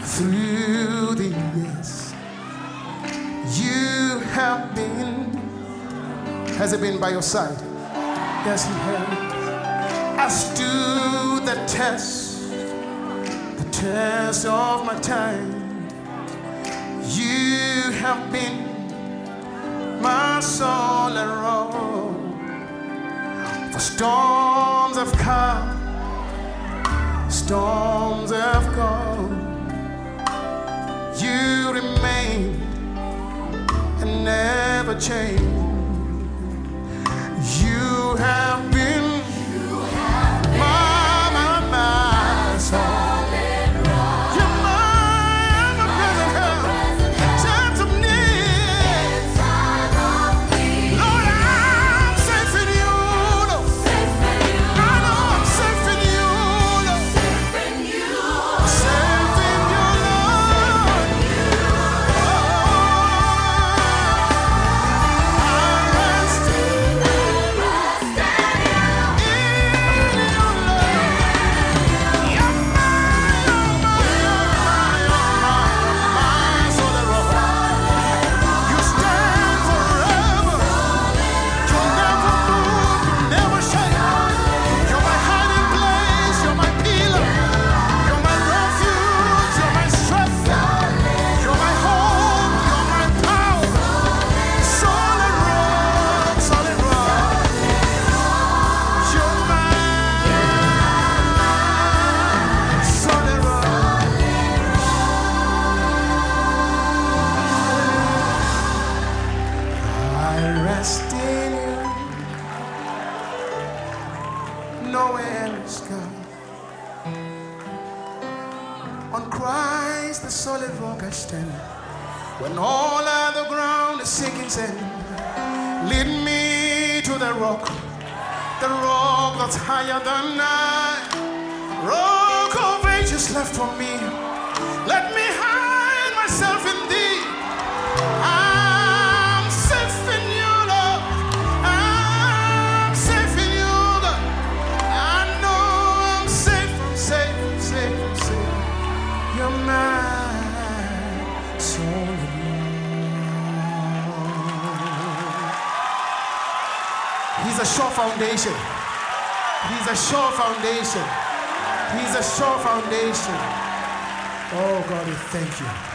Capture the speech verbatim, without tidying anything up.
Through the years, you have been. Has it been by your side? Yes, he has. I stood the test, the test of my time. You have been my solid rock. The storms have come, storms have gone. You remain and never change. You have been my, my, my solid rock. You're my ever-present help in times of need. Lord, I'm safe in you, Lord. I know I'm safe in you, Lord. Safe in you, Lord. Rest in you, nowhere else, God. On Christ, the solid rock I stand. When all other ground is sinking sand, lead me to the rock, the rock that's higher than I. Rock of ages left for me. Let me hide myself in thee. You're my solid rock. He's a sure foundation. He's a sure foundation. He's a sure foundation. Oh God, we thank you.